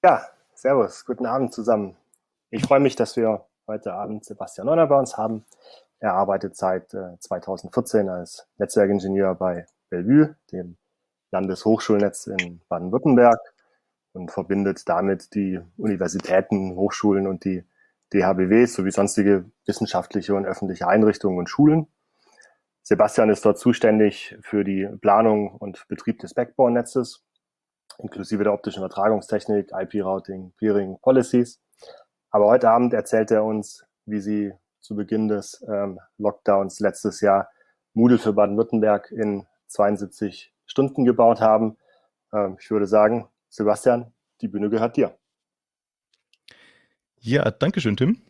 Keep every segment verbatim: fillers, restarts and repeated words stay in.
Ja, servus, guten Abend zusammen. Ich freue mich, dass wir heute Abend Sebastian Neuner bei uns haben. Er arbeitet seit äh, zweitausendvierzehn als Netzwerkingenieur bei Bellevue, dem Landeshochschulnetz in Baden-Württemberg, und verbindet damit die Universitäten, Hochschulen und die D H B Ws sowie sonstige wissenschaftliche und öffentliche Einrichtungen und Schulen. Sebastian ist dort zuständig für die Planung und Betrieb des Backbone-Netzes, inklusive der optischen Übertragungstechnik, I P-Routing, Peering, Policies. Aber heute Abend erzählt er uns, wie sie zu Beginn des ähm, Lockdowns letztes Jahr Moodle für Baden-Württemberg in zweiundsiebzig Stunden gebaut haben. Ähm, ich würde sagen, Sebastian, die Bühne gehört dir. Ja, danke schön, Tim.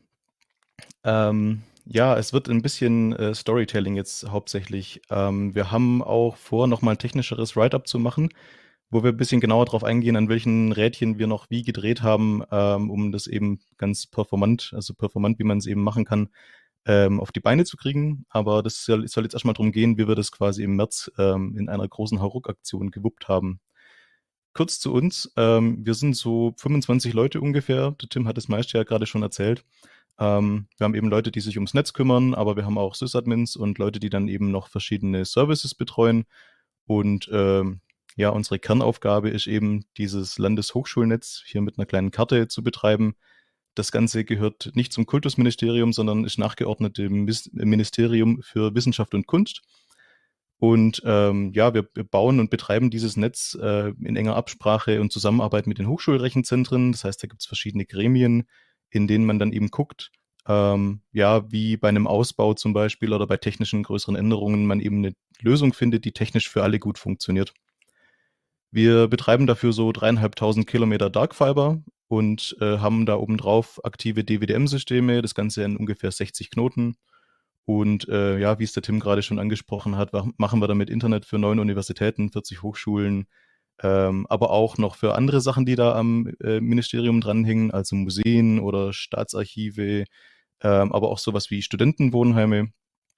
Ähm, ja, es wird ein bisschen äh, Storytelling jetzt hauptsächlich. Ähm, wir haben auch vor, nochmal ein technischeres Write-up zu machen, wo wir ein bisschen genauer drauf eingehen, an welchen Rädchen wir noch wie gedreht haben, ähm, um das eben ganz performant, also performant, wie man es eben machen kann, ähm, auf die Beine zu kriegen. Aber das soll, soll jetzt erstmal darum gehen, wie wir das quasi im März ähm, in einer großen Hauruck-Aktion gewuppt haben. Kurz zu uns. Ähm, wir sind so fünfundzwanzig Leute ungefähr. Der Tim hat das meiste ja gerade schon erzählt. Ähm, wir haben eben Leute, die sich ums Netz kümmern, aber wir haben auch Sysadmins und Leute, die dann eben noch verschiedene Services betreuen. Und ähm, ja, unsere Kernaufgabe ist eben, dieses Landeshochschulnetz hier mit einer kleinen Karte zu betreiben. Das Ganze gehört nicht zum Kultusministerium, sondern ist nachgeordnet dem Ministerium für Wissenschaft und Kunst. Und ähm, ja, wir, wir bauen und betreiben dieses Netz äh, in enger Absprache und Zusammenarbeit mit den Hochschulrechenzentren. Das heißt, da gibt es verschiedene Gremien, in denen man dann eben guckt, ähm, ja, wie bei einem Ausbau zum Beispiel oder bei technischen größeren Änderungen man eben eine Lösung findet, die technisch für alle gut funktioniert. Wir betreiben dafür so dreieinhalbtausend Kilometer Darkfiber und äh, haben da obendrauf aktive D W D M-Systeme, das Ganze in ungefähr sechzig Knoten. Und äh, ja, wie es der Tim gerade schon angesprochen hat, machen wir damit Internet für neun Universitäten, vierzig Hochschulen, ähm, aber auch noch für andere Sachen, die da am äh, Ministerium dranhängen, also Museen oder Staatsarchive, ähm, aber auch sowas wie Studentenwohnheime.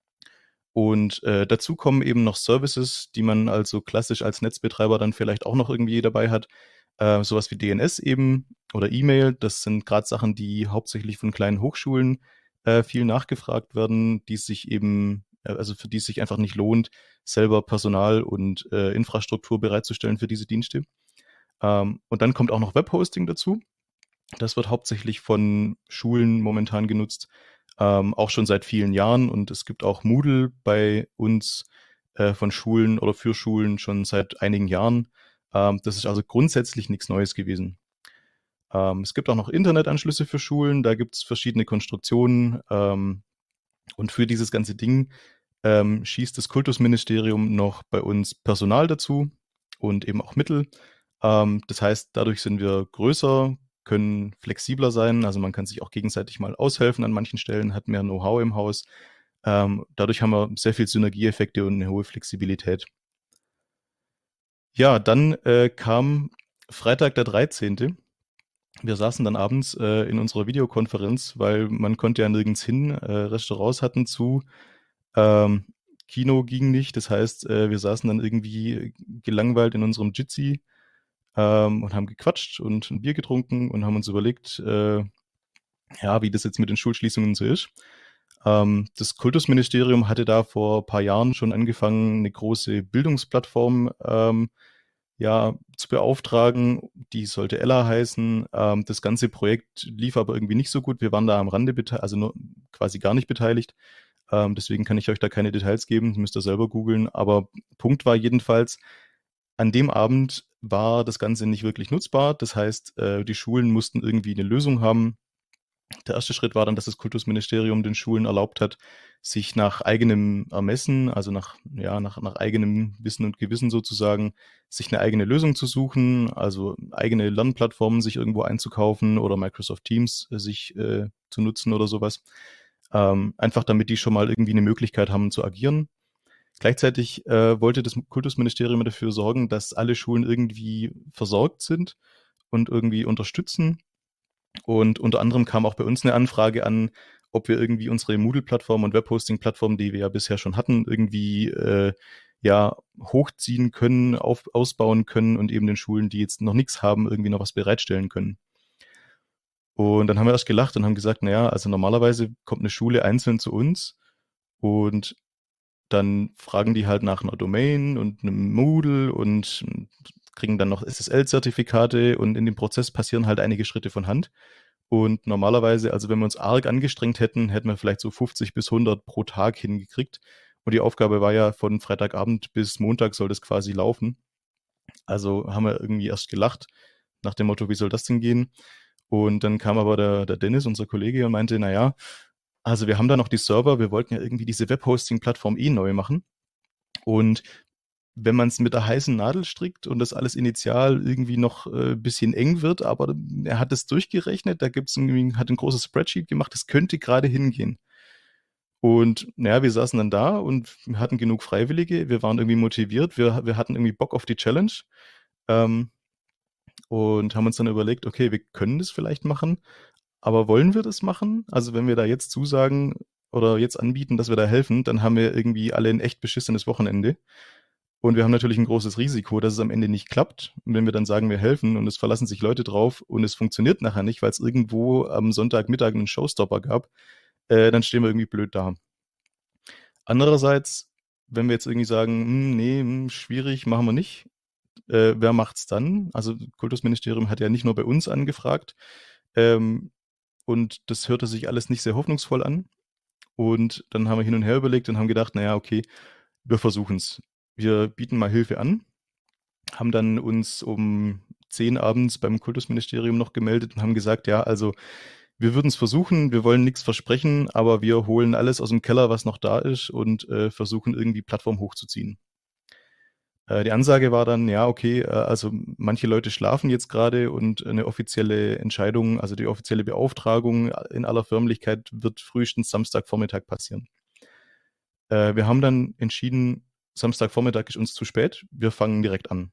Und äh, dazu kommen eben noch Services, die man also klassisch als Netzbetreiber dann vielleicht auch noch irgendwie dabei hat. Äh, sowas wie D N S eben oder E-Mail. Das sind gerade Sachen, die hauptsächlich von kleinen Hochschulen äh, viel nachgefragt werden, die sich eben, äh, also für die es sich einfach nicht lohnt, selber Personal und äh, Infrastruktur bereitzustellen für diese Dienste. Ähm, und dann kommt auch noch Webhosting dazu. Das wird hauptsächlich von Schulen momentan genutzt, ähm, auch schon seit vielen Jahren. Und es gibt auch Moodle bei uns äh, von Schulen oder für Schulen schon seit einigen Jahren. Ähm, das ist also grundsätzlich nichts Neues gewesen. Ähm, es gibt auch noch Internetanschlüsse für Schulen. Da gibt es verschiedene Konstruktionen. Ähm, und für dieses ganze Ding ähm, schießt das Kultusministerium noch bei uns Personal dazu und eben auch Mittel. Ähm, das heißt, dadurch sind wir größer, können flexibler sein. Also man kann sich auch gegenseitig mal aushelfen an manchen Stellen, hat mehr Know-how im Haus. Ähm, dadurch haben wir sehr viel Synergieeffekte und eine hohe Flexibilität. Ja, dann äh, kam Freitag der dreizehnte. Wir saßen dann abends äh, in unserer Videokonferenz, weil man konnte ja nirgends hin. Äh, Restaurants hatten zu. Ähm, Kino ging nicht. Das heißt, äh, wir saßen dann irgendwie gelangweilt in unserem Jitsi ähm, und haben gequatscht und ein Bier getrunken und haben uns überlegt, äh, ja, wie das jetzt mit den Schulschließungen so ist. Ähm, das Kultusministerium hatte da vor ein paar Jahren schon angefangen, eine große Bildungsplattform ähm, ja, zu beauftragen. Die sollte Ella heißen. Ähm, das ganze Projekt lief aber irgendwie nicht so gut. Wir waren da am Rande beteiligt, also nur quasi gar nicht beteiligt. Ähm, deswegen kann ich euch da keine Details geben. Das müsst ihr selber googeln. Aber Punkt war jedenfalls, an dem Abend war das Ganze nicht wirklich nutzbar. Das heißt, äh, die Schulen mussten irgendwie eine Lösung haben. Der erste Schritt war dann, dass das Kultusministerium den Schulen erlaubt hat, sich nach eigenem Ermessen, also nach, ja, nach, nach eigenem Wissen und Gewissen sozusagen, sich eine eigene Lösung zu suchen, also eigene Lernplattformen sich irgendwo einzukaufen oder Microsoft Teams äh, sich äh, zu nutzen oder sowas. Ähm, einfach damit die schon mal irgendwie eine Möglichkeit haben zu agieren. Gleichzeitig äh, wollte das Kultusministerium dafür sorgen, dass alle Schulen irgendwie versorgt sind und irgendwie unterstützen. Und unter anderem kam auch bei uns eine Anfrage an, ob wir irgendwie unsere Moodle-Plattform und Webhosting-Plattform, die wir ja bisher schon hatten, irgendwie äh, ja hochziehen können, auf, ausbauen können und eben den Schulen, die jetzt noch nichts haben, irgendwie noch was bereitstellen können. Und dann haben wir erst gelacht und haben gesagt, naja, also normalerweise kommt eine Schule einzeln zu uns und dann fragen die halt nach einer Domain und einem Moodle und kriegen dann noch S S L-Zertifikate und in dem Prozess passieren halt einige Schritte von Hand. Und normalerweise, also wenn wir uns arg angestrengt hätten, hätten wir vielleicht so fünfzig bis hundert pro Tag hingekriegt. Und die Aufgabe war ja von Freitagabend bis Montag soll das quasi laufen. Also haben wir irgendwie erst gelacht nach dem Motto, wie soll das denn gehen? Und dann kam aber der, der Dennis, unser Kollege, und meinte, naja, also wir haben da noch die Server, wir wollten ja irgendwie diese Webhosting-Plattform eh neu machen. Und wenn man es mit der heißen Nadel strickt und das alles initial irgendwie noch ein äh, bisschen eng wird, aber er hat es durchgerechnet, da gibt's irgendwie, hat ein großes Spreadsheet gemacht, das könnte gerade hingehen. Und naja, wir saßen dann da und wir hatten genug Freiwillige, wir waren irgendwie motiviert, wir, wir hatten irgendwie Bock auf die Challenge ähm, und haben uns dann überlegt, okay, wir können das vielleicht machen, aber wollen wir das machen? Also wenn wir da jetzt zusagen oder jetzt anbieten, dass wir da helfen, dann haben wir irgendwie alle ein echt beschissenes Wochenende. Und wir haben natürlich ein großes Risiko, dass es am Ende nicht klappt. Und wenn wir dann sagen, wir helfen und es verlassen sich Leute drauf und es funktioniert nachher nicht, weil es irgendwo am Sonntagmittag einen Showstopper gab, äh, dann stehen wir irgendwie blöd da. Andererseits, wenn wir jetzt irgendwie sagen, hm, nee, hm, schwierig, machen wir nicht, äh, wer macht's dann? Also Kultusministerium hat ja nicht nur bei uns angefragt, ähm, und das hörte sich alles nicht sehr hoffnungsvoll an. Und dann haben wir hin und her überlegt und haben gedacht, naja, okay, wir versuchen's. Wir bieten mal Hilfe an, haben dann uns um zehn abends beim Kultusministerium noch gemeldet und haben gesagt, ja, also wir würden es versuchen, wir wollen nichts versprechen, aber wir holen alles aus dem Keller, was noch da ist und äh, versuchen irgendwie Plattform hochzuziehen. Äh, die Ansage war dann, ja, okay, äh, also manche Leute schlafen jetzt gerade und eine offizielle Entscheidung, also die offizielle Beauftragung in aller Förmlichkeit wird frühestens Samstagvormittag passieren. Äh, wir haben dann entschieden, Samstagvormittag ist uns zu spät, wir fangen direkt an.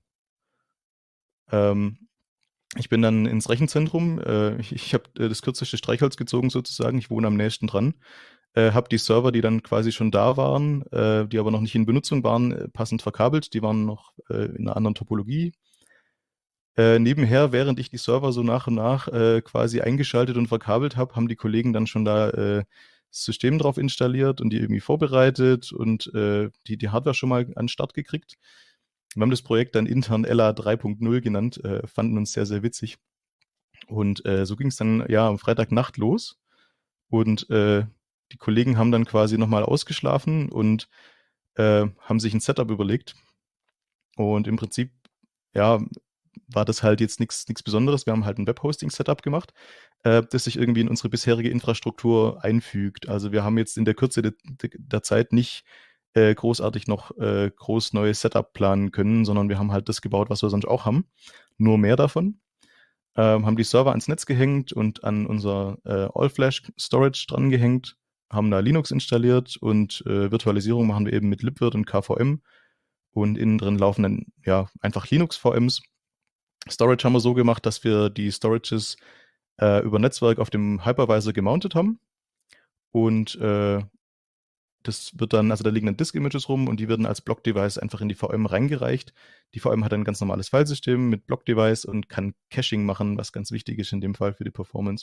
Ähm, ich bin dann ins Rechenzentrum, äh, ich, ich habe äh, das kürzeste Streichholz gezogen sozusagen, ich wohne am nächsten dran, äh, habe die Server, die dann quasi schon da waren, äh, die aber noch nicht in Benutzung waren, äh, passend verkabelt, die waren noch äh, in einer anderen Topologie. Äh, nebenher, während ich die Server so nach und nach äh, quasi eingeschaltet und verkabelt habe, haben die Kollegen dann schon da äh, das System drauf installiert und die irgendwie vorbereitet und äh, die, die Hardware schon mal an den Start gekriegt. Wir haben das Projekt dann intern Ella drei Punkt null genannt, äh, fanden uns sehr, sehr witzig. Und äh, so ging es dann ja am Freitagnacht los. Und äh, die Kollegen haben dann quasi nochmal ausgeschlafen und äh, haben sich ein Setup überlegt. Und im Prinzip, ja, war das halt jetzt nichts nichts Besonderes. Wir haben halt ein Webhosting-Setup gemacht, äh, das sich irgendwie in unsere bisherige Infrastruktur einfügt. Also wir haben jetzt in der Kürze de, de, der Zeit nicht äh, großartig noch äh, groß neues Setup planen können, sondern wir haben halt das gebaut, was wir sonst auch haben. Nur mehr davon. Ähm, haben die Server ans Netz gehängt und an unser äh, All-Flash-Storage dran gehängt, haben da Linux installiert und äh, Virtualisierung machen wir eben mit libvirt und K V M. Und innen drin laufen dann ja einfach Linux-V Ms. Storage haben wir so gemacht, dass wir die Storages äh, über Netzwerk auf dem Hypervisor gemountet haben. Und äh, das wird dann, also da liegen dann Disk-Images rum und die werden als Block-Device einfach in die V M reingereicht. Die V M hat ein ganz normales Filesystem mit Block-Device und kann Caching machen, was ganz wichtig ist in dem Fall für die Performance.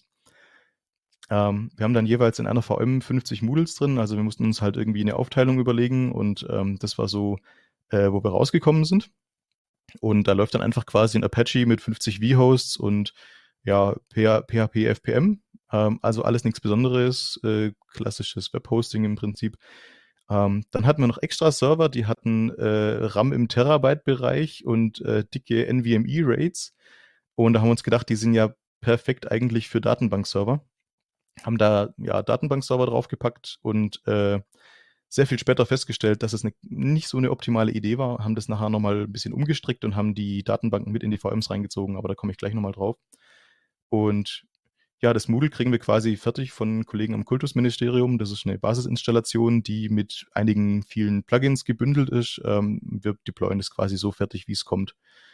Ähm, wir haben dann jeweils in einer V M fünfzig Moodles drin, also wir mussten uns halt irgendwie eine Aufteilung überlegen und ähm, das war so, äh, wo wir rausgekommen sind. Und da läuft dann einfach quasi ein Apache mit fünfzig V-Hosts und ja, P H P F P M. Ähm, also alles nichts Besonderes, äh, klassisches Webhosting im Prinzip. Ähm, dann hatten wir noch extra Server, die hatten äh, RAM im Terabyte-Bereich und äh, dicke N V M E-Rates. Und da haben wir uns gedacht, die sind ja perfekt eigentlich für Datenbankserver. Haben da ja Datenbankserver draufgepackt und äh, sehr viel später festgestellt, dass es eine, nicht so eine optimale Idee war, haben das nachher nochmal ein bisschen umgestrickt und haben die Datenbanken mit in die V Ms reingezogen, aber da komme ich gleich nochmal drauf. Und ja, das Moodle kriegen wir quasi fertig von Kollegen am Kultusministerium. Das ist eine Basisinstallation, die mit einigen vielen Plugins gebündelt ist. Ähm, wir deployen das quasi so fertig, wie es kommt.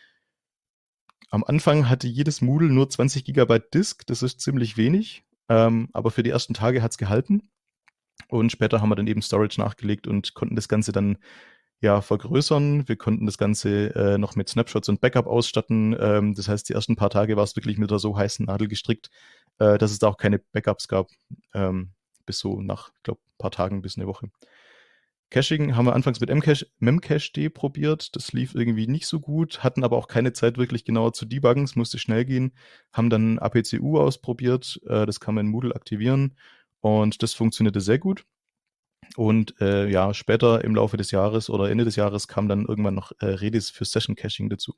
Am Anfang hatte jedes Moodle nur zwanzig Gigabyte Disk, das ist ziemlich wenig, ähm, aber für die ersten Tage hat es gehalten. Und später haben wir dann eben Storage nachgelegt und konnten das Ganze dann ja vergrößern. Wir konnten das Ganze äh, noch mit Snapshots und Backup ausstatten. Ähm, das heißt, die ersten paar Tage war es wirklich mit der so heißen Nadel gestrickt, äh, dass es da auch keine Backups gab, ähm, bis so nach, ich glaube, ein paar Tagen bis eine Woche. Caching haben wir anfangs mit Mcache, Memcached probiert. Das lief irgendwie nicht so gut, hatten aber auch keine Zeit, wirklich genauer zu debuggen. Es musste schnell gehen. Haben dann A P C U ausprobiert. Äh, das kann man in Moodle aktivieren. Und das funktionierte sehr gut. Und äh, ja, später im Laufe des Jahres oder Ende des Jahres kam dann irgendwann noch äh, Redis für Session Caching dazu.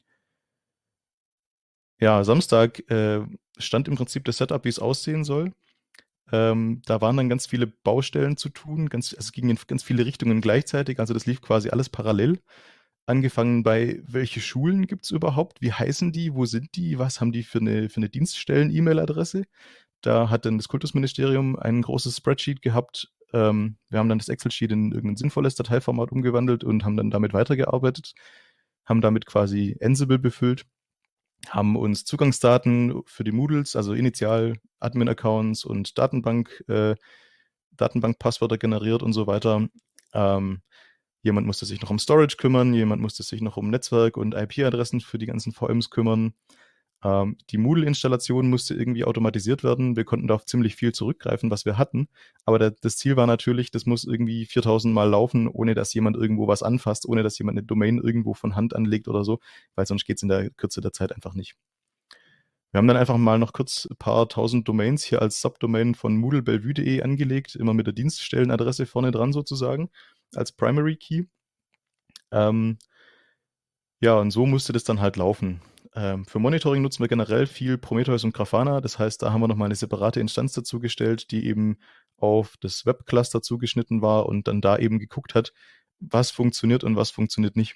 Ja, Samstag äh, stand im Prinzip das Setup, wie es aussehen soll. Ähm, da waren dann ganz viele Baustellen zu tun, ganz, also es ging in ganz viele Richtungen gleichzeitig, also das lief quasi alles parallel. Angefangen bei, welche Schulen gibt's überhaupt, wie heißen die, wo sind die, was haben die für eine, für eine Dienststellen-E-Mail-Adresse? Da hat dann das Kultusministerium ein großes Spreadsheet gehabt. Ähm, wir haben dann das Excel-Sheet in irgendein sinnvolles Dateiformat umgewandelt und haben dann damit weitergearbeitet, haben damit quasi Ansible befüllt, haben uns Zugangsdaten für die Moodles, also initial Admin-Accounts und Datenbank, äh, Datenbank-Passwörter generiert und so weiter. Ähm, jemand musste sich noch um Storage kümmern, jemand musste sich noch um Netzwerk und I P-Adressen für die ganzen V Ms kümmern. Ähm, die Moodle-Installation musste irgendwie automatisiert werden. Wir konnten da auf ziemlich viel zurückgreifen, was wir hatten. Aber der, das Ziel war natürlich, das muss irgendwie viertausend Mal laufen, ohne dass jemand irgendwo was anfasst, ohne dass jemand eine Domain irgendwo von Hand anlegt oder so, weil sonst geht's in der Kürze der Zeit einfach nicht. Wir haben dann einfach mal noch kurz ein paar tausend Domains hier als Subdomain von moodlebellevue punkt de angelegt, immer mit der Dienststellenadresse vorne dran sozusagen, als Primary Key. Ähm, ja, und so musste das dann halt laufen. Ähm, für Monitoring nutzen wir generell viel Prometheus und Grafana. Das heißt, da haben wir nochmal eine separate Instanz dazu gestellt, die eben auf das Webcluster zugeschnitten war und dann da eben geguckt hat, was funktioniert und was funktioniert nicht.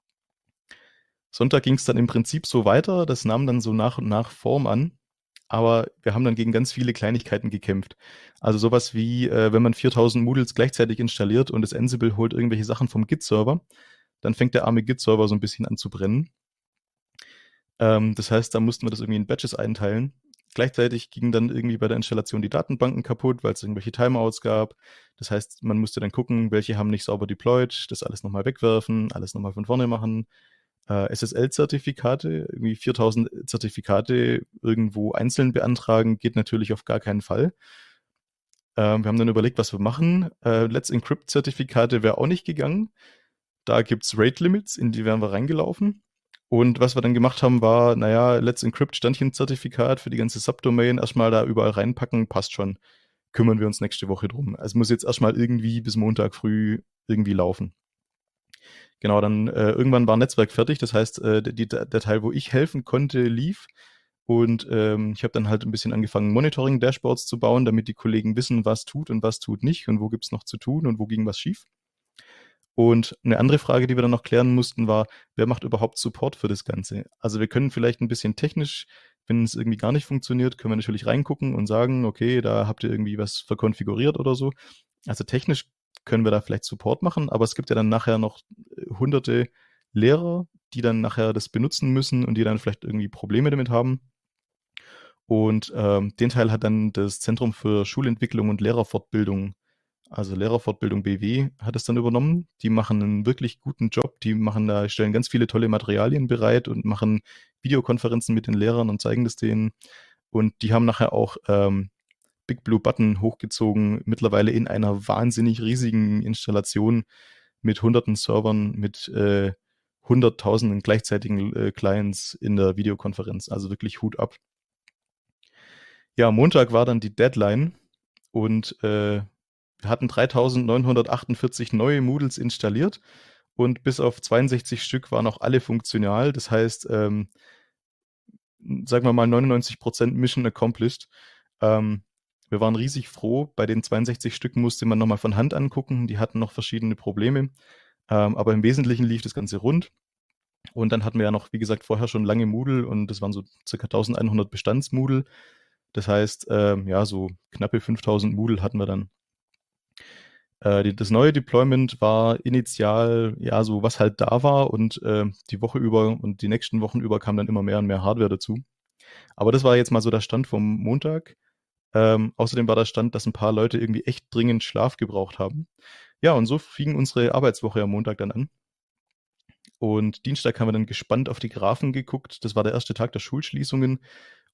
Sonntag ging es dann im Prinzip so weiter. Das nahm dann so nach und nach Form an. Aber wir haben dann gegen ganz viele Kleinigkeiten gekämpft. Also sowas wie, äh, wenn man viertausend Moodles gleichzeitig installiert und das Ansible holt irgendwelche Sachen vom Git-Server, dann fängt der arme Git-Server so ein bisschen an zu brennen. Ähm, das heißt, da mussten wir das irgendwie in Batches einteilen. Gleichzeitig gingen dann irgendwie bei der Installation die Datenbanken kaputt, weil es irgendwelche Timeouts gab. Das heißt, man musste dann gucken, welche haben nicht sauber deployed, das alles nochmal wegwerfen, alles nochmal von vorne machen. Äh, S S L-Zertifikate, irgendwie viertausend Zertifikate irgendwo einzeln beantragen, geht natürlich auf gar keinen Fall. Ähm, wir haben dann überlegt, was wir machen. Äh, Let's Encrypt-Zertifikate wäre auch nicht gegangen. Da gibt's Rate-Limits, in die wären wir reingelaufen. Und was wir dann gemacht haben, war, naja, Let's Encrypt Standchen-Zertifikat für die ganze Subdomain erstmal da überall reinpacken, passt schon. Kümmern wir uns nächste Woche drum. Also muss jetzt erstmal irgendwie bis Montag früh irgendwie laufen. Genau, dann äh, irgendwann war Netzwerk fertig. Das heißt, äh, die, der Teil, wo ich helfen konnte, lief. Und ähm, ich habe dann halt ein bisschen angefangen, Monitoring-Dashboards zu bauen, damit die Kollegen wissen, was tut und was tut nicht und wo gibt's noch zu tun und wo ging was schief. Und eine andere Frage, die wir dann noch klären mussten, war, wer macht überhaupt Support für das Ganze? Also wir können vielleicht ein bisschen technisch, wenn es irgendwie gar nicht funktioniert, können wir natürlich reingucken und sagen, okay, da habt ihr irgendwie was verkonfiguriert oder so. Also technisch können wir da vielleicht Support machen, aber es gibt ja dann nachher noch äh, hunderte Lehrer, die dann nachher das benutzen müssen und die dann vielleicht irgendwie Probleme damit haben. Und ähm, den Teil hat dann das Zentrum für Schulentwicklung und Lehrerfortbildung, also Lehrerfortbildung B W, hat es dann übernommen. Die machen einen wirklich guten Job. Die machen da, stellen ganz viele tolle Materialien bereit und machen Videokonferenzen mit den Lehrern und zeigen das denen. Und die haben nachher auch ähm, Big Blue Button hochgezogen, mittlerweile in einer wahnsinnig riesigen Installation mit hunderten Servern, mit äh, hunderttausenden gleichzeitigen äh, Clients in der Videokonferenz. Also wirklich Hut ab. Ja, Montag war dann die Deadline und äh, wir hatten dreitausendneunhundertachtundvierzig neue Moodles installiert und bis auf zweiundsechzig Stück waren auch alle funktional. Das heißt, ähm, sagen wir mal neunundneunzig Prozent Mission accomplished. Ähm, wir waren riesig froh. Bei den zweiundsechzig Stück musste man nochmal von Hand angucken. Die hatten noch verschiedene Probleme. Ähm, aber im Wesentlichen lief das Ganze rund. Und dann hatten wir ja noch, wie gesagt, vorher schon lange Moodle und das waren so circa eintausendeinhundert Bestandsmoodle. Das heißt, ähm, ja, so knappe fünftausend Moodle hatten wir dann. Äh, die, das neue Deployment war initial, ja, so was halt da war und äh, die Woche über und die nächsten Wochen über kam dann immer mehr und mehr Hardware dazu. Aber das war jetzt mal so der Stand vom Montag. Ähm, außerdem war der Stand, dass ein paar Leute irgendwie echt dringend Schlaf gebraucht haben. Ja, und so fing unsere Arbeitswoche am Montag dann an. Und Dienstag haben wir dann gespannt auf die Graphen geguckt. Das war der erste Tag der Schulschließungen.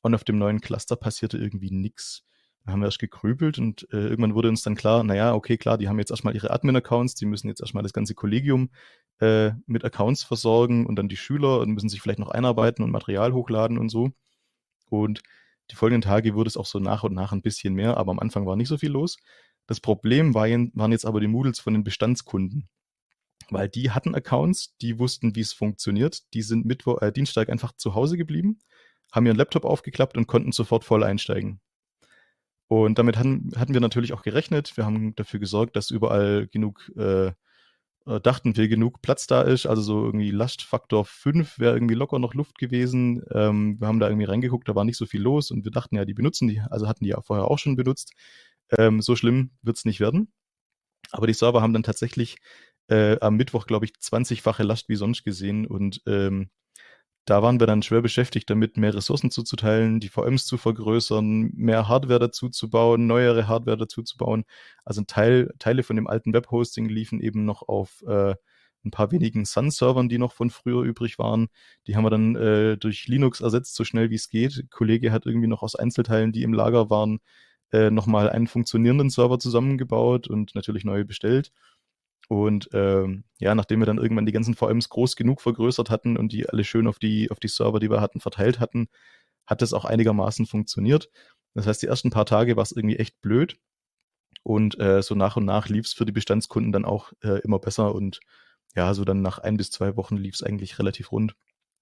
und auf dem neuen Cluster passierte irgendwie nichts. Da haben wir erst gegrübelt und äh, irgendwann wurde uns dann klar, naja, okay, klar, die haben jetzt erstmal ihre Admin-Accounts, die müssen jetzt erstmal das ganze Kollegium äh, mit Accounts versorgen und dann die Schüler und müssen sich vielleicht noch einarbeiten und Material hochladen und so. Und die folgenden Tage wurde es auch so nach und nach ein bisschen mehr, aber am Anfang war nicht so viel los. Das Problem war, waren jetzt aber die Moodles von den Bestandskunden, weil die hatten Accounts, die wussten, wie es funktioniert. Die sind Mittwoch, äh, Dienstag einfach zu Hause geblieben, haben ihren Laptop aufgeklappt und konnten sofort voll einsteigen. Und damit hatten, hatten wir natürlich auch gerechnet. Wir haben dafür gesorgt, dass überall genug, äh, äh, dachten wir, genug Platz da ist. Also so irgendwie Lastfaktor fünf wäre irgendwie locker noch Luft gewesen. Ähm, wir haben da irgendwie reingeguckt, da war nicht so viel los und wir dachten ja, die benutzen die, also hatten die ja vorher auch schon benutzt. Ähm, so schlimm wird es nicht werden. Aber die Server haben dann tatsächlich äh, am Mittwoch, glaube ich, zwanzigfache Last wie sonst gesehen und ähm, da waren wir dann schwer beschäftigt damit, mehr Ressourcen zuzuteilen, die V Ms zu vergrößern, mehr Hardware dazu zu bauen, neuere Hardware dazu zu bauen. Also ein Teil, Teile von dem alten Webhosting liefen eben noch auf äh, ein paar wenigen Sun-Servern, die noch von früher übrig waren. Die haben wir dann äh, durch Linux ersetzt, so schnell wie es geht. Ein Kollege hat irgendwie noch aus Einzelteilen, die im Lager waren, äh, nochmal einen funktionierenden Server zusammengebaut und natürlich neue bestellt. Und ähm, ja, nachdem wir dann irgendwann die ganzen V Ms groß genug vergrößert hatten und die alle schön auf die, auf die Server, die wir hatten, verteilt hatten, hat das auch einigermaßen funktioniert. Das heißt, die ersten paar Tage war es irgendwie echt blöd. Und äh, so nach und nach lief es für die Bestandskunden dann auch äh, immer besser. Und ja, so dann nach ein bis zwei Wochen lief es eigentlich relativ rund.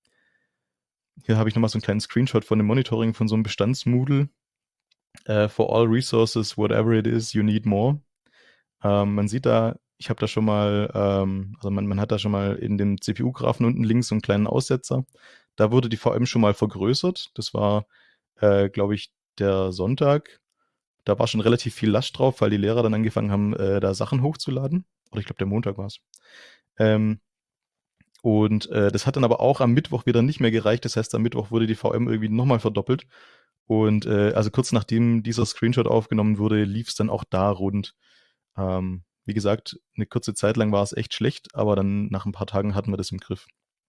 Hier habe ich nochmal so einen kleinen Screenshot von dem Monitoring von so einem Bestandsmoodle. Uh, for all resources, whatever it is, you need more. Ähm, man sieht da, ich habe da schon mal, ähm, also man, man hat da schon mal in dem C P U-Graphen unten links so einen kleinen Aussetzer. Da wurde die V M schon mal vergrößert. Das war, äh, glaube ich, der Sonntag. Da war schon relativ viel Last drauf, weil die Lehrer dann angefangen haben, äh, da Sachen hochzuladen. Oder ich glaube, der Montag war es. Ähm, und äh, das hat dann aber auch am Mittwoch wieder nicht mehr gereicht. Das heißt, am Mittwoch wurde die V M irgendwie nochmal verdoppelt. Und äh, also kurz nachdem dieser Screenshot aufgenommen wurde, lief es dann auch da rund. Ähm, wie gesagt, eine kurze Zeit lang war es echt schlecht, aber dann nach ein paar Tagen hatten wir das im Griff.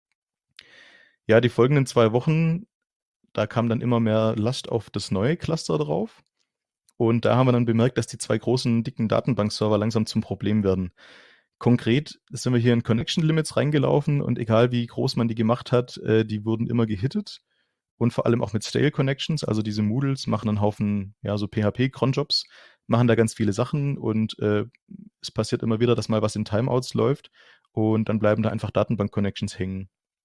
Ja, die folgenden zwei Wochen, da kam dann immer mehr Last auf das neue Cluster drauf. Und da haben wir dann bemerkt, dass die zwei großen, dicken Datenbankserver langsam zum Problem werden. Konkret sind wir hier in Connection Limits reingelaufen und egal wie groß man die gemacht hat, äh, die wurden immer gehittet. Und vor allem auch mit Stale Connections, also diese Moodles machen einen Haufen, ja, so P H P-Cronjobs, machen da ganz viele Sachen und äh, es passiert immer wieder, dass mal was in Timeouts läuft und dann bleiben da einfach Datenbank-Connections hängen.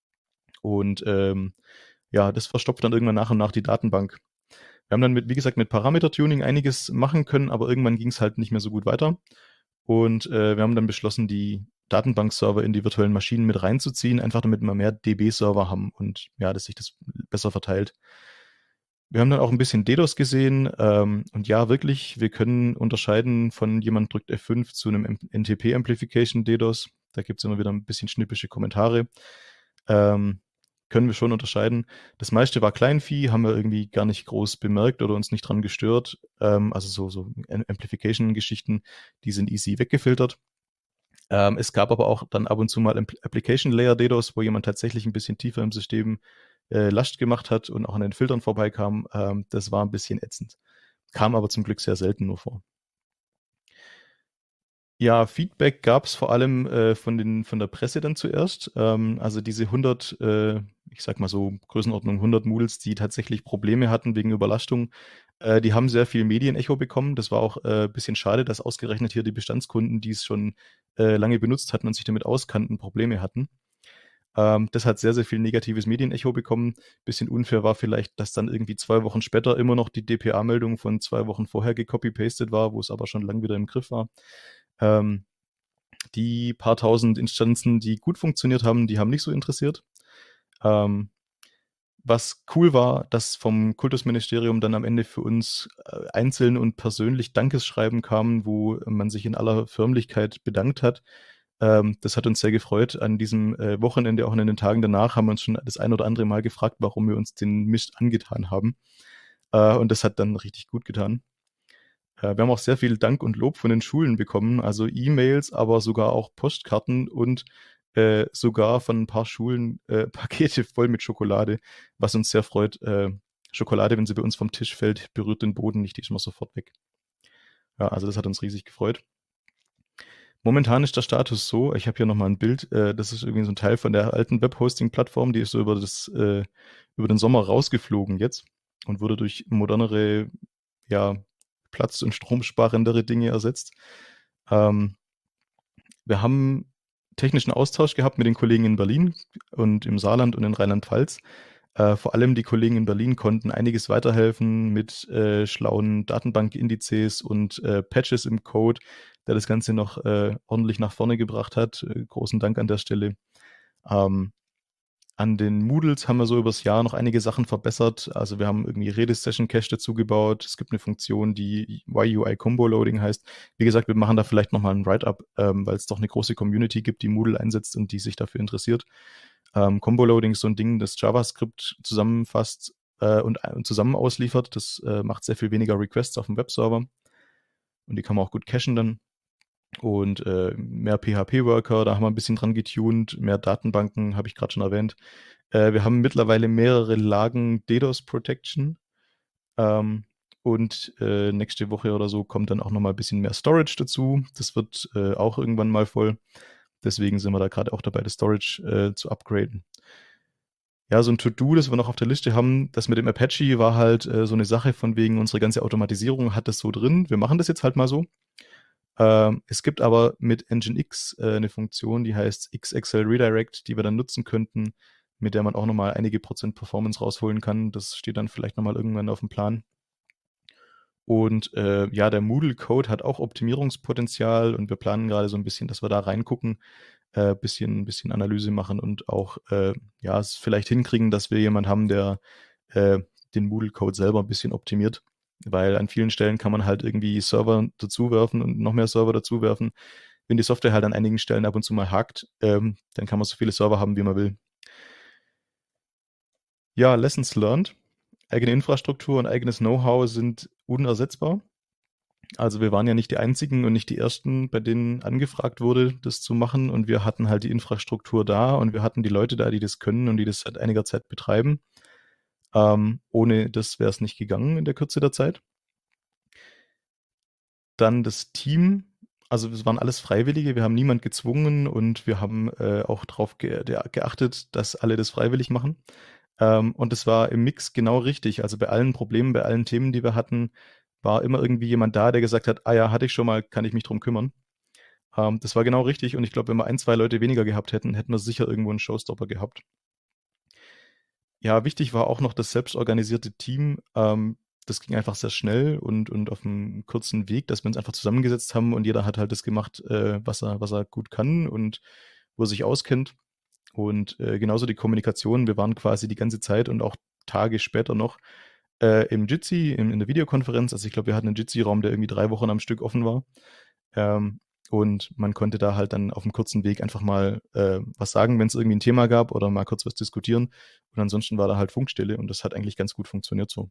Und ähm, ja, das verstopft dann irgendwann nach und nach die Datenbank. Wir haben dann mit, wie gesagt, mit Parameter-Tuning einiges machen können, aber irgendwann ging es halt nicht mehr so gut weiter. Und äh, wir haben dann beschlossen, die Datenbankserver in die virtuellen Maschinen mit reinzuziehen, einfach damit wir mehr D B-Server haben und ja, dass sich das besser verteilt. Wir haben dann auch ein bisschen DDoS gesehen ähm, und ja, wirklich, wir können unterscheiden von jemand drückt F fünf zu einem N T P-Amplification DDoS. Da gibt es immer wieder ein bisschen schnippische Kommentare. Ähm, können wir schon unterscheiden. Das meiste war Kleinvieh, haben wir irgendwie gar nicht groß bemerkt oder uns nicht dran gestört. Ähm, also so, so Amplification-Geschichten, die sind easy weggefiltert. Ähm, es gab aber auch dann ab und zu mal Application Layer DDoS, wo jemand tatsächlich ein bisschen tiefer im System äh, Last gemacht hat und auch an den Filtern vorbeikam. Ähm, das war ein bisschen ätzend. Kam aber zum Glück sehr selten nur vor. Ja, Feedback gab es vor allem äh, von, den, von der Presse dann zuerst. Ähm, also diese hundert, äh, ich sag mal so Größenordnung hundert Moodles, die tatsächlich Probleme hatten wegen Überlastung, äh, die haben sehr viel Medienecho bekommen. Das war auch ein äh, bisschen schade, dass ausgerechnet hier die Bestandskunden, die es schon äh, lange benutzt hatten und sich damit auskannten, Probleme hatten. Ähm, das hat sehr, sehr viel negatives Medienecho bekommen. Bisschen unfair war vielleicht, dass dann irgendwie zwei Wochen später immer noch die D P A-Meldung von zwei Wochen vorher gecopy-pasted war, wo es aber schon lang wieder im Griff war. Ähm, die paar tausend Instanzen, die gut funktioniert haben, die haben nicht so interessiert. Ähm, was cool war, dass vom Kultusministerium dann am Ende für uns äh, einzeln und persönlich Dankesschreiben kamen, wo man sich in aller Förmlichkeit bedankt hat. Ähm, das hat uns sehr gefreut. An diesem äh, Wochenende, auch in den Tagen danach, haben wir uns schon das ein oder andere Mal gefragt, warum wir uns den Mist angetan haben. Äh, und das hat dann richtig gut getan. Wir haben auch sehr viel Dank und Lob von den Schulen bekommen, also E-Mails, aber sogar auch Postkarten und äh, sogar von ein paar Schulen äh, Pakete voll mit Schokolade, was uns sehr freut. Äh, Schokolade, wenn sie bei uns vom Tisch fällt, berührt den Boden nicht, die ist immer sofort weg. Ja, also das hat uns riesig gefreut. Momentan ist der Status so, ich habe hier nochmal ein Bild, äh, das ist irgendwie so ein Teil von der alten Webhosting-Plattform, die ist so über das, äh, über den Sommer rausgeflogen jetzt und wurde durch modernere, ja, platz- und stromsparendere Dinge ersetzt. Ähm, wir haben technischen Austausch gehabt mit den Kollegen in Berlin und im Saarland und in Rheinland-Pfalz. Äh, vor allem die Kollegen in Berlin konnten einiges weiterhelfen mit äh, schlauen Datenbankindizes und äh, Patches im Code, der das Ganze noch äh, ordentlich nach vorne gebracht hat. Äh, großen Dank an der Stelle. Ähm, an den Moodles haben wir so übers Jahr noch einige Sachen verbessert. Also wir haben irgendwie Rede-Session-Cache dazu gebaut. Es gibt eine Funktion, die Y U I Combo Loading heißt. Wie gesagt, wir machen da vielleicht nochmal ein Write-up, ähm, weil es doch eine große Community gibt, die Moodle einsetzt und die sich dafür interessiert. Ähm, Combo Loading ist so ein Ding, das JavaScript zusammenfasst äh, und, und zusammen ausliefert. Das äh, macht sehr viel weniger Requests auf dem Webserver. Und die kann man auch gut cachen dann. Und äh, mehr P H P-Worker, da haben wir ein bisschen dran getuned, mehr Datenbanken, habe ich gerade schon erwähnt. Äh, wir haben mittlerweile mehrere Lagen DDoS Protection. Ähm, und äh, nächste Woche oder so kommt dann auch nochmal ein bisschen mehr Storage dazu. Das wird äh, auch irgendwann mal voll. Deswegen sind wir da gerade auch dabei, das Storage äh, zu upgraden. Ja, so ein To-Do, das wir noch auf der Liste haben, das mit dem Apache war halt äh, so eine Sache von wegen, unsere ganze Automatisierung hat das so drin. Wir machen das jetzt halt mal so. Ähm, es gibt aber mit Nginx äh, eine Funktion, die heißt X X L Redirect, die wir dann nutzen könnten, mit der man auch nochmal einige Prozent Performance rausholen kann. Das steht dann vielleicht nochmal irgendwann auf dem Plan. Und äh, ja, der Moodle-Code hat auch Optimierungspotenzial und wir planen gerade so ein bisschen, dass wir da reingucken, äh, bisschen, bisschen Analyse machen und auch äh, ja, es vielleicht hinkriegen, dass wir jemanden haben, der äh, den Moodle-Code selber ein bisschen optimiert. Weil an vielen Stellen kann man halt irgendwie Server dazuwerfen und noch mehr Server dazuwerfen. Wenn die Software halt an einigen Stellen ab und zu mal hakt, ähm, dann kann man so viele Server haben, wie man will. Ja, Lessons learned. Eigene Infrastruktur und eigenes Know-how sind unersetzbar. Also wir waren ja nicht die Einzigen und nicht die Ersten, bei denen angefragt wurde, das zu machen. Und wir hatten halt die Infrastruktur da und wir hatten die Leute da, die das können und die das seit einiger Zeit betreiben. Ähm, ohne das wäre es nicht gegangen in der Kürze der Zeit. Dann das Team. Also es waren alles Freiwillige, wir haben niemand gezwungen und wir haben äh, auch darauf ge geachtet, dass alle das freiwillig machen. Ähm, und es war im Mix genau richtig. Also bei allen Problemen, bei allen Themen, die wir hatten, war immer irgendwie jemand da, der gesagt hat, ah ja, hatte ich schon mal, kann ich mich drum kümmern. Ähm, das war genau richtig und ich glaube, wenn wir ein, zwei Leute weniger gehabt hätten, hätten wir sicher irgendwo einen Showstopper gehabt. Ja, wichtig war auch noch das selbstorganisierte Team. Ähm, das ging einfach sehr schnell und, und auf einem kurzen Weg, dass wir uns einfach zusammengesetzt haben und jeder hat halt das gemacht, äh, was er, was er gut kann und wo er sich auskennt. Und äh, genauso die Kommunikation. Wir waren quasi die ganze Zeit und auch Tage später noch äh, im Jitsi, in, in der Videokonferenz. Also ich glaube, wir hatten einen Jitsi-Raum, der irgendwie drei Wochen am Stück offen war. Ähm, und man konnte da halt dann auf einem kurzen Weg einfach mal äh, was sagen, wenn es irgendwie ein Thema gab oder mal kurz was diskutieren. Und ansonsten war da halt Funkstille und das hat eigentlich ganz gut funktioniert so.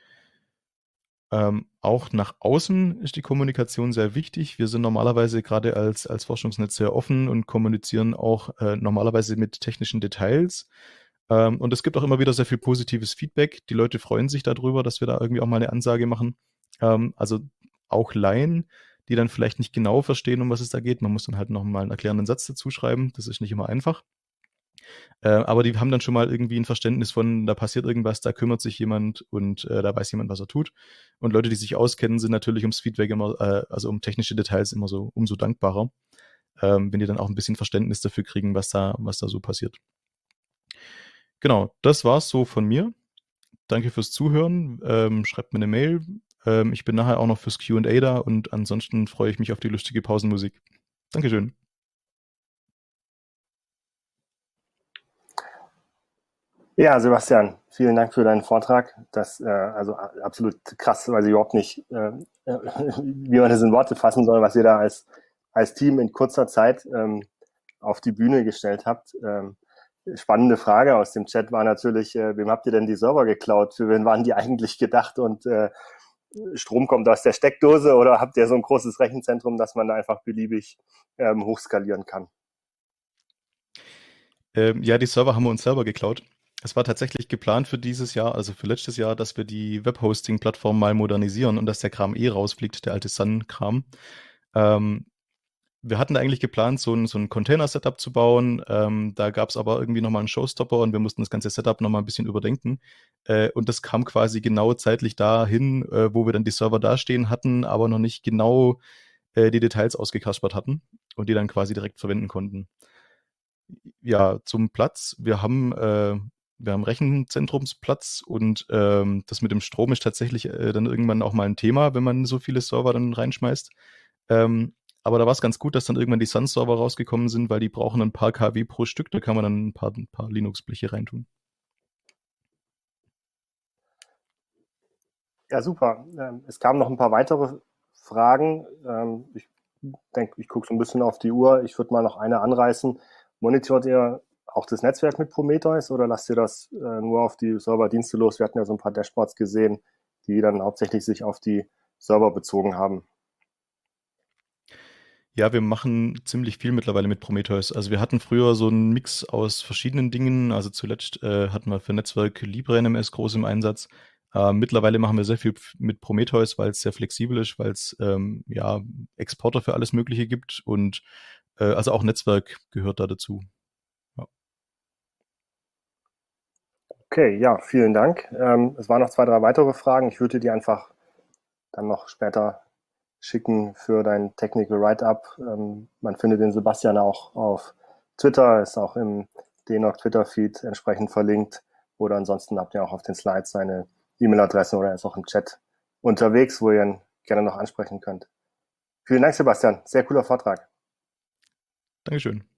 Ähm, auch nach außen ist die Kommunikation sehr wichtig. Wir sind normalerweise gerade als, als Forschungsnetz sehr offen und kommunizieren auch äh, normalerweise mit technischen Details. Ähm, und es gibt auch immer wieder sehr viel positives Feedback. Die Leute freuen sich darüber, dass wir da irgendwie auch mal eine Ansage machen. Ähm, also auch Laien, die dann vielleicht nicht genau verstehen, um was es da geht. Man muss dann halt noch mal einen erklärenden Satz dazu schreiben. Das ist nicht immer einfach. Äh, aber die haben dann schon mal irgendwie ein Verständnis von, da passiert irgendwas, da kümmert sich jemand und äh, da weiß jemand, was er tut. Und Leute, die sich auskennen, sind natürlich ums Feedback immer, äh, also um technische Details immer so umso dankbarer, ähm, wenn die dann auch ein bisschen Verständnis dafür kriegen, was da, was da so passiert. Genau, das war's so von mir. Danke fürs Zuhören. Ähm, schreibt mir eine Mail. Ähm, ich bin nachher auch noch fürs Q und A da und ansonsten freue ich mich auf die lustige Pausenmusik. Dankeschön. Ja, Sebastian, vielen Dank für deinen Vortrag. Das äh, also absolut krass, weil ich überhaupt nicht, äh, wie man das in Worte fassen soll, was ihr da als als Team in kurzer Zeit ähm, auf die Bühne gestellt habt. Ähm, spannende Frage aus dem Chat war natürlich, äh, wem habt ihr denn die Server geklaut? Für wen waren die eigentlich gedacht? Und äh, Strom kommt aus der Steckdose oder habt ihr so ein großes Rechenzentrum, dass man da einfach beliebig ähm, hochskalieren kann? Ähm, ja, die Server haben wir uns selber geklaut. Es war tatsächlich geplant für dieses Jahr, also für letztes Jahr, dass wir die Webhosting-Plattform mal modernisieren und dass der Kram eh rausfliegt, der alte Sun-Kram. Ähm, Wir hatten da eigentlich geplant, so ein, so ein Container-Setup zu bauen. Ähm, da gab es aber irgendwie nochmal einen Showstopper und wir mussten das ganze Setup nochmal ein bisschen überdenken. Äh, und das kam quasi genau zeitlich dahin, äh, wo wir dann die Server dastehen hatten, aber noch nicht genau äh, die Details ausgekaspert hatten und die dann quasi direkt verwenden konnten. Ja, zum Platz. Wir haben, äh, wir haben Rechenzentrumsplatz und ähm, das mit dem Strom ist tatsächlich äh, dann irgendwann auch mal ein Thema, wenn man so viele Server dann reinschmeißt. Ähm, aber da war es ganz gut, dass dann irgendwann die Sun-Server rausgekommen sind, weil die brauchen ein paar K W pro Stück, da kann man dann ein paar, ein paar Linux-Bleche reintun. Ja, super. Ähm, es kamen noch ein paar weitere Fragen. Ähm, ich denke, ich gucke so ein bisschen auf die Uhr. Ich würde mal noch eine anreißen. Monitort ihr auch das Netzwerk mit Prometheus oder lasst ihr das äh, nur auf die Serverdienste los? Wir hatten ja so ein paar Dashboards gesehen, die dann hauptsächlich sich auf die Server bezogen haben. Ja, wir machen ziemlich viel mittlerweile mit Prometheus. Also wir hatten früher so einen Mix aus verschiedenen Dingen. Also zuletzt äh, hatten wir für Netzwerk LibreNMS groß im Einsatz. Äh, mittlerweile machen wir sehr viel f- mit Prometheus, weil es sehr flexibel ist, weil es ähm, ja Exporter für alles Mögliche gibt und äh, also auch Netzwerk gehört da dazu. Ja. Okay, ja, vielen Dank. Ähm, es waren noch zwei, drei weitere Fragen. Ich würde die einfach dann noch später schicken für dein Technical Write-up. Ähm, man findet den Sebastian auch auf Twitter, ist auch im D N O C Twitter-Feed entsprechend verlinkt. Oder ansonsten habt ihr auch auf den Slides seine E-Mail-Adresse oder er ist auch im Chat unterwegs, wo ihr ihn gerne noch ansprechen könnt. Vielen Dank, Sebastian. Sehr cooler Vortrag. Dankeschön.